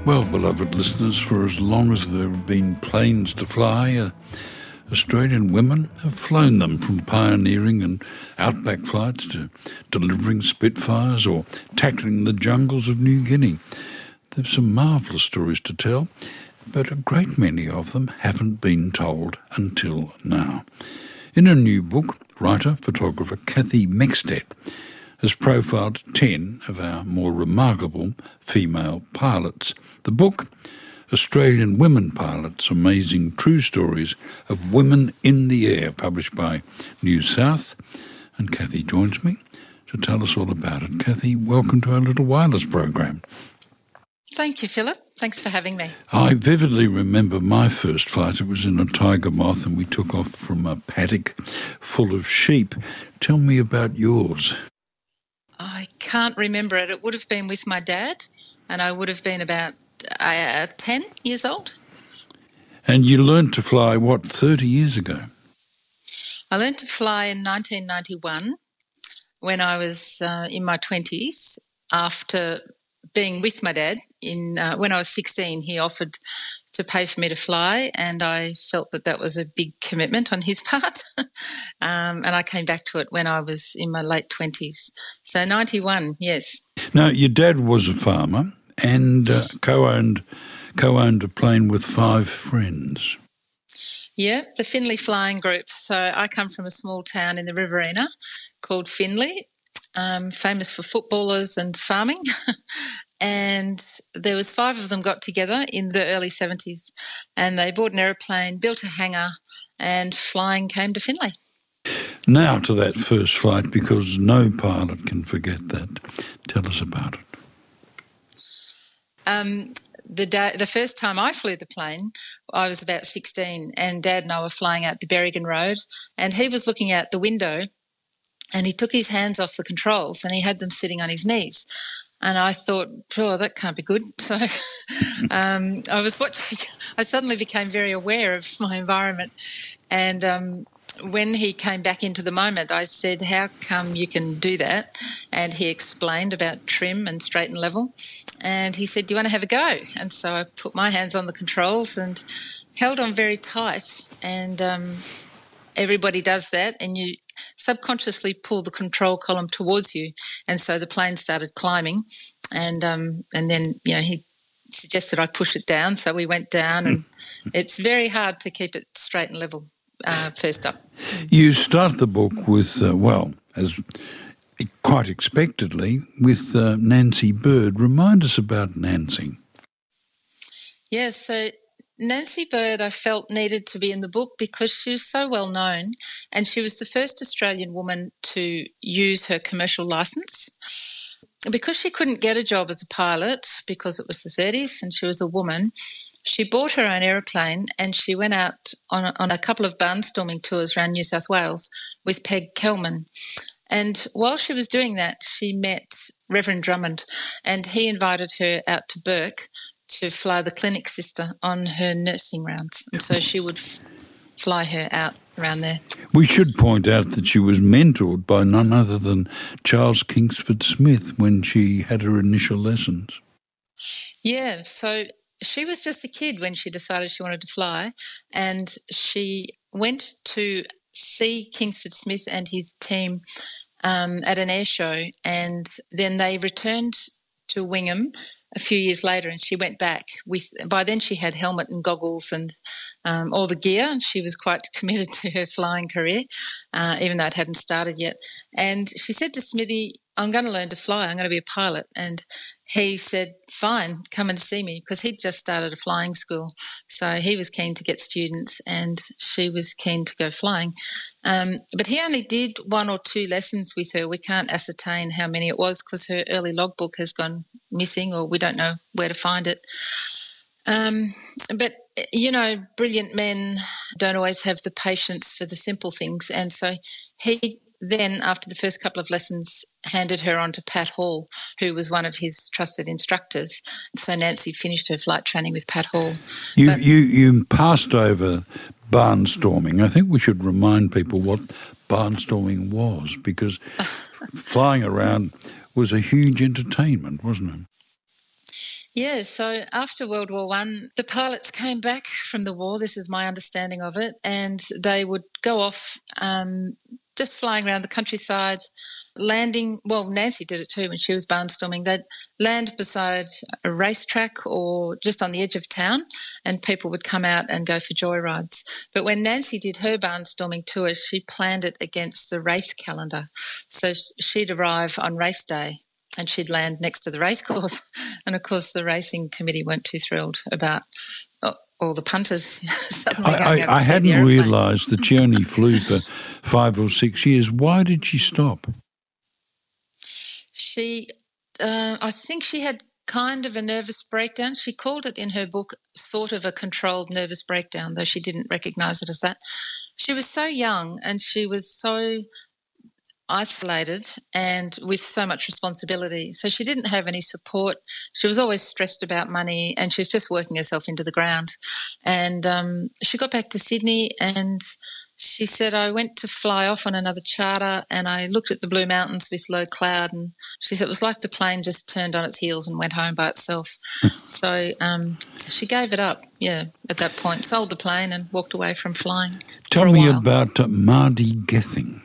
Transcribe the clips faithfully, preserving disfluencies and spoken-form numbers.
Well, beloved listeners, for as long as there have been planes to fly, uh, Australian women have flown them, from pioneering and outback flights to delivering Spitfires or tackling the jungles of New Guinea. There's some marvellous stories to tell, but a great many of them haven't been told until now. In a new book, writer-photographer Kathy Mekstedt has profiled ten of our more remarkable female pilots. The book, Australian Women Pilots, Amazing True Stories of Women in the Air, published by New South. And Kathy joins me to tell us all about it. Kathy, welcome to our Little Wireless program. Thank you, Philip. Thanks for having me. I vividly remember my first flight. It was in a Tiger Moth and we took off from a paddock full of sheep. Tell me about yours. I can't remember it. It would have been with my dad, and I would have been about uh, ten years old. And you learned to fly, what, thirty years ago? I learned to fly in nineteen ninety-one when I was uh, in my twenties. After being with my dad, in uh, when I was sixteen, he offered to pay for me to fly, and I felt that that was a big commitment on his part. um, and I came back to it when I was in my late twenties. So ninety-one, yes. Now, your dad was a farmer and uh, co-owned, co-owned a plane with five friends. Yeah, the Finley Flying Group. So I come from a small town in the Riverina called Finley, um, famous for footballers and farming. And there was five of them got together in the early seventies, and they bought an aeroplane, built a hangar, and flying came to Finley. Now to that first flight, because no pilot can forget that. Tell us about it. Um, the day, the first time I flew the plane, I was about sixteen, and Dad and I were flying out the Berrigan Road, and he was looking out the window, and he took his hands off the controls, and he had them sitting on his knees. And I thought, oh, that can't be good. So um, I was watching, I suddenly became very aware of my environment. And um, when he came back into the moment, I said, how come you can do that? And he explained about trim and straight and level. And he said, do you want to have a go? And so I put my hands on the controls and held on very tight. And um, everybody does that, and you subconsciously pull the control column towards you, and so the plane started climbing, and um, and then you know he suggested I push it down, so we went down, and it's very hard to keep it straight and level uh, first up. You start the book with uh, well, as quite expectedly, with uh, Nancy Bird. Remind us about Nancy. Yes, so Nancy Bird, I felt, needed to be in the book because she was so well known, and she was the first Australian woman to use her commercial licence. Because she couldn't get a job as a pilot because it was the thirties and she was a woman, she bought her own aeroplane and she went out on a, on a couple of barnstorming tours around New South Wales with Peg Kelman. And while she was doing that, she met Reverend Drummond, and he invited her out to Bourke to fly the clinic sister on her nursing rounds. And so she would f- fly her out around there. We should point out that she was mentored by none other than Charles Kingsford Smith when she had her initial lessons. Yeah, so she was just a kid when she decided she wanted to fly, and she went to see Kingsford Smith and his team um, at an air show, and then they returned to Wingham a few years later, and she went back with, by then she had helmet and goggles and um, all the gear, and she was quite committed to her flying career, uh, even though it hadn't started yet. And she said to Smithy, I'm going to learn to fly, I'm going to be a pilot. And he said, fine, come and see me, because he'd just started a flying school. So he was keen to get students and she was keen to go flying. Um, but he only did one or two lessons with her. We can't ascertain how many it was because her early logbook has gone missing, or we don't know where to find it. Um, but, you know, brilliant men don't always have the patience for the simple things. And so he then, after the first couple of lessons, handed her on to Pat Hall, who was one of his trusted instructors. So Nancy finished her flight training with Pat Hall. You, but, you, you passed over barnstorming. I think we should remind people what barnstorming was, because flying around was a huge entertainment, wasn't it? Yeah, so after World War One, the pilots came back from the war. This is my understanding of it, and they would go off, um, just flying around the countryside, landing. Well, Nancy did it too when she was barnstorming. They'd land beside a racetrack or just on the edge of town, and people would come out and go for joyrides. But when Nancy did her barnstorming tour, she planned it against the race calendar, so she'd arrive on race day and she'd land next to the racecourse. And of course, the racing committee weren't too thrilled about oh, all the punters suddenly I, going I, over I to see the hadn't aeroplane. realised that she only flew for five or six years. Why did she stop? She, uh, I think she had kind of a nervous breakdown. She called it in her book sort of a controlled nervous breakdown, though she didn't recognise it as that. She was so young and she was so isolated and with so much responsibility. So she didn't have any support. She was always stressed about money and she was just working herself into the ground. And um, she got back to Sydney and she said, I went to fly off on another charter and I looked at the blue mountains with low cloud, and she said it was like the plane just turned on its heels and went home by itself. So um, she gave it up, yeah, at that point, sold the plane and walked away from flying. Tell for a me while. about uh, Marty Gething.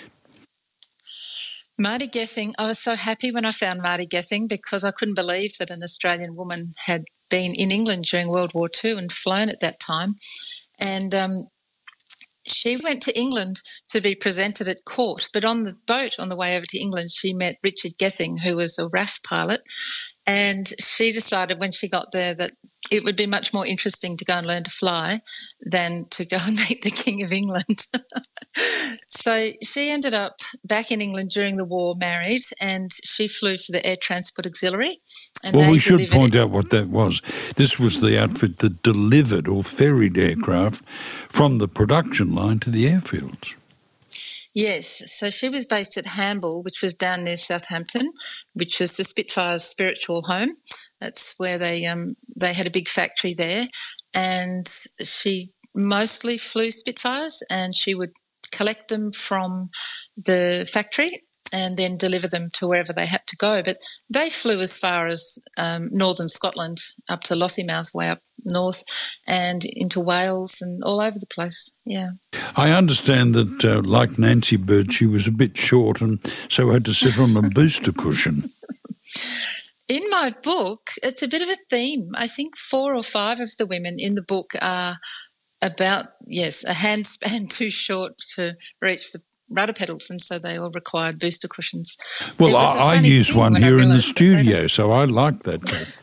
Marty Gething, I was so happy when I found Marty Gething because I couldn't believe that an Australian woman had been in England during World War Two and flown at that time. And um, she went to England to be presented at court, but on the boat on the way over to England, she met Richard Gething, who was a R A F pilot, and she decided when she got there that it would be much more interesting to go and learn to fly than to go and meet the King of England. So she ended up back in England during the war, married, and she flew for the Air Transport Auxiliary. And Well, they we should delivered point it. out what that was. This was the outfit that delivered or ferried aircraft from the production line to the airfields. Yes, so she was based at Hamble, which was down near Southampton, which is the Spitfire's spiritual home. That's where they um they had a big factory there, and she mostly flew Spitfires, and she would collect them from the factory and then deliver them to wherever they had to go. But they flew as far as um, northern Scotland, up to Lossiemouth, way up north, and into Wales and all over the place, yeah. I understand that, uh, like Nancy Bird, she was a bit short and so had to sit on a booster cushion. In my book, it's a bit of a theme. I think four or five of the women in the book are about, yes, a handspan too short to reach the rudder pedals, and so they all required booster cushions. Well, I, I use one here in the studio, so I like that.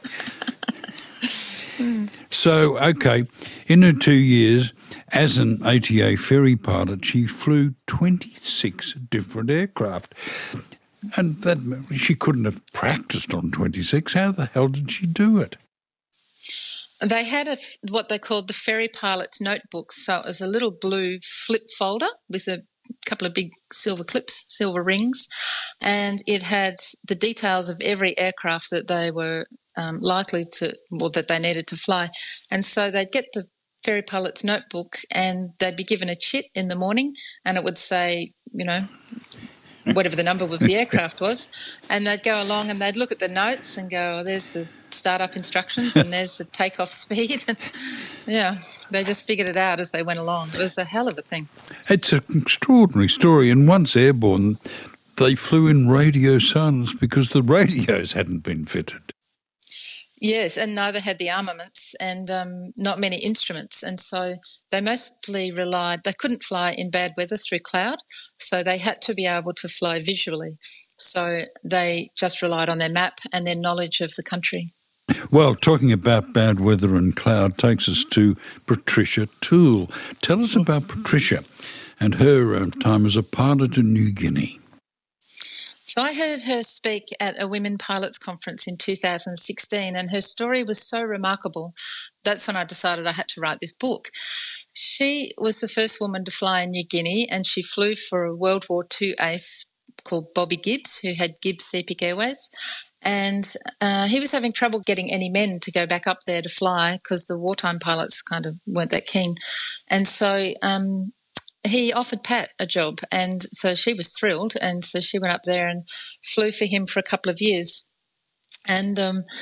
So, okay, in her two years as an A T A ferry pilot, she flew twenty-six different aircraft. And that she couldn't have practiced on twenty-six. How the hell did she do it? They had a, what they called the ferry pilot's notebook. So it was a little blue flip folder with a couple of big silver clips, silver rings, and it had the details of every aircraft that they were um, likely to, or that they needed to fly. And so they'd get the ferry pilot's notebook and they'd be given a chit in the morning, and it would say, you know, whatever the number of the aircraft was, and they'd go along and they'd look at the notes and go, oh, there's the start-up instructions and there's the take-off speed. And, yeah, they just figured it out as they went along. It was a hell of a thing. It's an extraordinary story. And once airborne, they flew in radio silence because the radios hadn't been fitted. Yes, and neither had the armaments and um, not many instruments. And so they mostly relied, they couldn't fly in bad weather through cloud, so they had to be able to fly visually. So they just relied on their map and their knowledge of the country. Well, talking about bad weather and cloud takes us to Patricia Toole. Tell us about Patricia and her uh, time as a pilot in New Guinea. So I heard her speak at a Women Pilots Conference in two thousand sixteen, and her story was so remarkable. That's when I decided I had to write this book. She was the first woman to fly in New Guinea, and she flew for a World War Two ace called Bobby Gibbs, who had Gibbs Sepik Airways. And uh, he was having trouble getting any men to go back up there to fly because the wartime pilots kind of weren't that keen. And so um, he offered Pat a job, and so she was thrilled, and so she went up there and flew for him for a couple of years. And um,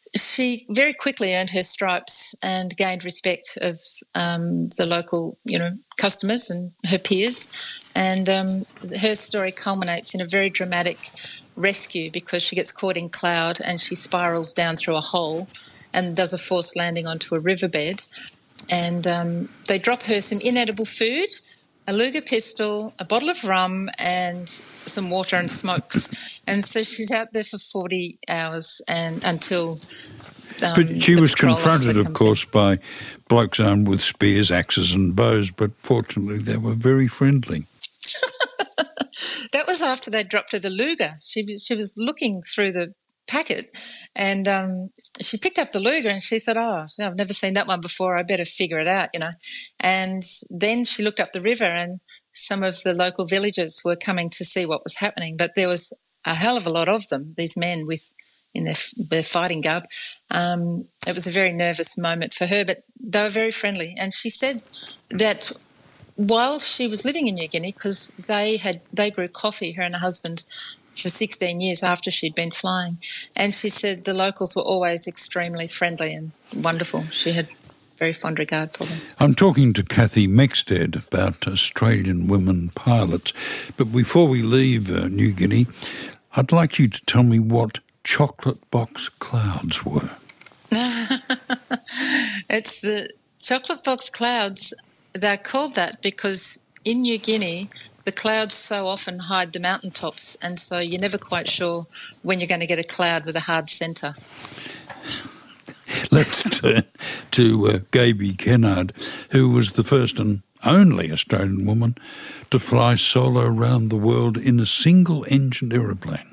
she very quickly earned her stripes and gained respect of um, the local, you know, customers and her peers. And um, her story culminates in a very dramatic rescue because she gets caught in cloud and she spirals down through a hole and does a forced landing onto a riverbed. And um, they drop her some inedible food, a Luger pistol, a bottle of rum, and some water and smokes. And so she's out there for forty hours and until um, But she the was patrol officer confronted, of comes course, in. by blokes armed with spears, axes and bows, but fortunately they were very friendly. That was after they dropped her the Luger. She, she was looking through the packet and um, she picked up the Luger and she thought, oh, I've never seen that one before. I better figure it out, you know. And then she looked up the river and some of the local villagers were coming to see what was happening. But there was a hell of a lot of them, these men with in their, their fighting garb. Um, it was a very nervous moment for her, but they were very friendly. And she said that while she was living in New Guinea, because they had they grew coffee, her and her husband, for sixteen years after she'd been flying, and she said the locals were always extremely friendly and wonderful. She had very fond regard for them. I'm talking to Kathy Mexted about Australian women pilots, but before we leave uh, New Guinea, I'd like you to tell me what chocolate box clouds were. It's the chocolate box clouds. They're called that because in New Guinea, the clouds so often hide the mountaintops, and so you're never quite sure when you're going to get a cloud with a hard centre. Let's turn to uh, Gaby Kennard, who was the first and only Australian woman to fly solo around the world in a single-engined aeroplane.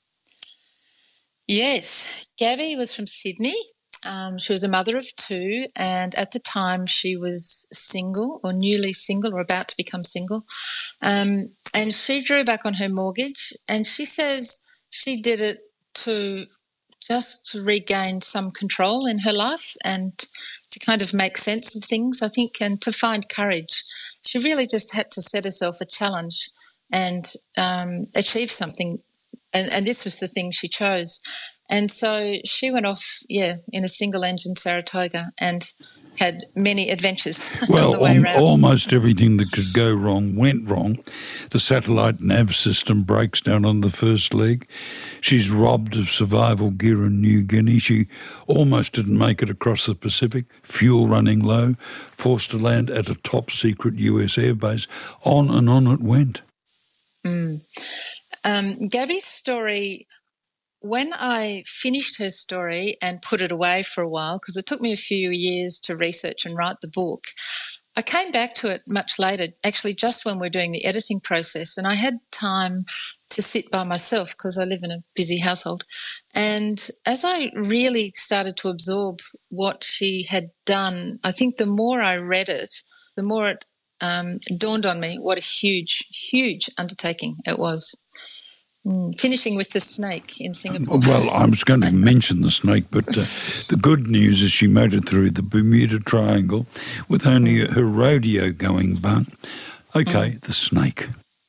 Yes, Gabby was from Sydney. Um, she was a mother of two, and at the time she was single or newly single or about to become single. Um, and she drew back on her mortgage, and she says she did it to just to regain some control in her life and to kind of make sense of things, I think, and to find courage. She really just had to set herself a challenge and um, achieve something. And, and this was the thing she chose. And so she went off, yeah, in a single-engine Saratoga and had many adventures well, on the way al- around. almost everything that could go wrong went wrong. The satellite nav system breaks down on the first leg. She's robbed of survival gear in New Guinea. She almost didn't make it across the Pacific, fuel running low, forced to land at a top-secret U S airbase. On and on it went. Mm. Um, Gabby's story, when I finished her story and put it away for a while, because it took me a few years to research and write the book, I came back to it much later, actually just when we're doing the editing process, and I had time to sit by myself because I live in a busy household. And as I really started to absorb what she had done, I think the more I read it, the more it um, dawned on me what a huge, huge undertaking it was. Mm, finishing with the snake in Singapore. Well, I was going to mention the snake, but uh, the good news is she made it through the Bermuda Triangle with only mm. her rodeo going bunk. Okay, mm. the snake.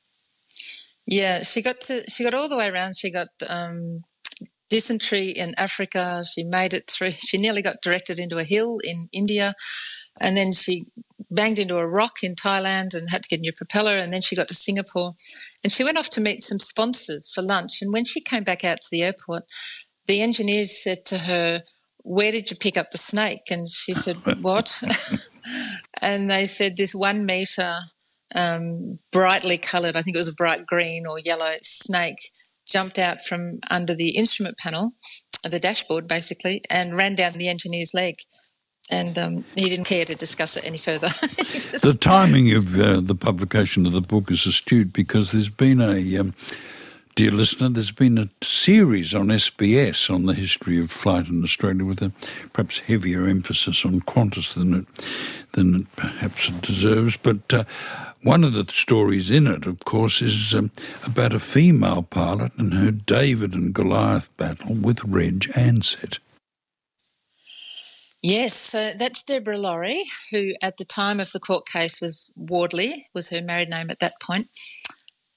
Yeah, she got to. She got all the way around. She got um, dysentery in Africa. She made it through. She nearly got directed into a hill in India, and then she banged into a rock in Thailand and had to get a new propeller, and then she got to Singapore and she went off to meet some sponsors for lunch. And when she came back out to the airport, the engineers said to her, "Where did you pick up the snake?" And she said, "What?" And they said this one metre um, brightly coloured, I think it was a bright green or yellow snake, jumped out from under the instrument panel, the dashboard basically, and ran down the engineer's leg. And um, he didn't care to discuss it any further. just... The timing of uh, the publication of the book is astute because there's been a, um, dear listener, there's been a series on S B S on the history of flight in Australia with a perhaps heavier emphasis on Qantas than it, than it perhaps it deserves. But uh, one of the stories in it, of course, is um, about a female pilot and her David and Goliath battle with Reg Ansett. Yes, so that's Deborah Laurie, who at the time of the court case was Wardley, was her married name at that point.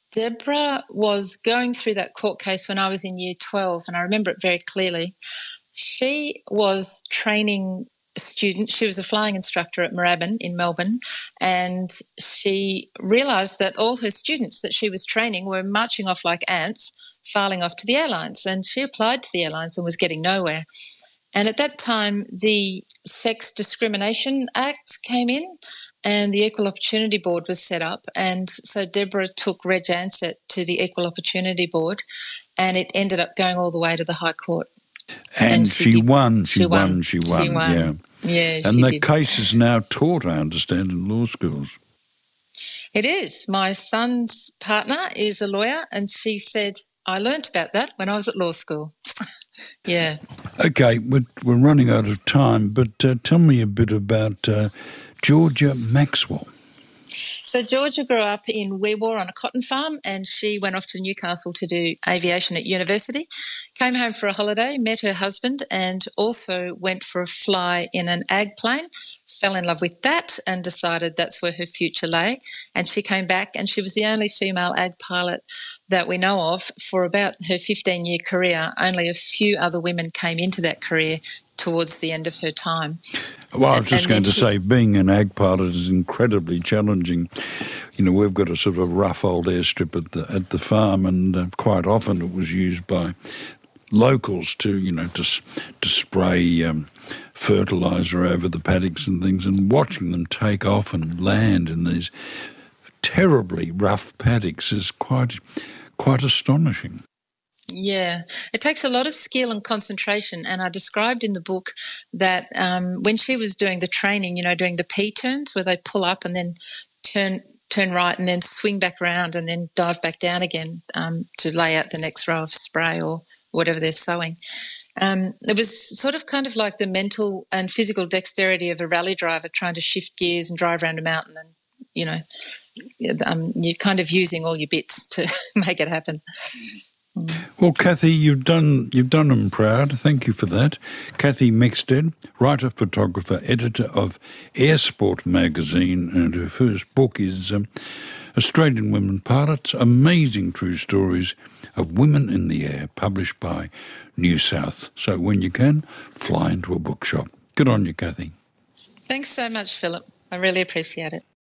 Deborah was going through that court case when I was in year twelve, and I remember it very clearly. She was training students. She was a flying instructor at Moorabbin in Melbourne, and she realised that all her students that she was training were marching off like ants, filing off to the airlines, and she applied to the airlines and was getting nowhere. And at that time, the Sex Discrimination Act came in and the Equal Opportunity Board was set up. And so Deborah took Reg Ansett to the Equal Opportunity Board, and it ended up going all the way to the High Court. And, and she, she won, she, she won, won, she won, she won. yeah. Yeah, and she the did. case is now taught, I understand, in law schools. It is. My son's partner is a lawyer, and she said, I learnt about that when I was at law school. Yeah. Okay, we're, we're running out of time, but uh, tell me a bit about uh, Georgia Maxwell. So Georgia grew up in Weewaw on a cotton farm, and she went off to Newcastle to do aviation at university, came home for a holiday, met her husband, and also went for a fly in an ag plane, fell in love with that and decided that's where her future lay. And she came back, and she was the only female ag pilot that we know of for about her fifteen-year career. Only a few other women came into that career towards the end of her time. Well, I was just and going to she, say, being an ag pilot is incredibly challenging. You know, we've got a sort of rough old airstrip at the at the farm, and uh, quite often it was used by locals to, you know, to to spray um, fertiliser over the paddocks and things, and watching them take off and land in these terribly rough paddocks is quite quite astonishing. Yeah, it takes a lot of skill and concentration. And I described in the book that um, when she was doing the training, you know, doing the P turns where they pull up and then turn turn right and then swing back around and then dive back down again um, to lay out the next row of spray or whatever they're sowing. Um, it was sort of kind of like the mental and physical dexterity of a rally driver trying to shift gears and drive around a mountain, and, you know, um, you're kind of using all your bits to make it happen. Well, Kathy, you've done you've done them proud. Thank you for that. Kathy Mexted, writer, photographer, editor of Air Sport magazine, and her first book is um, Australian Women Pilots, Amazing True Stories of Women in the Air, published by New South. So when you can, fly into a bookshop. Good on you, Kathy. Thanks so much, Philip. I really appreciate it.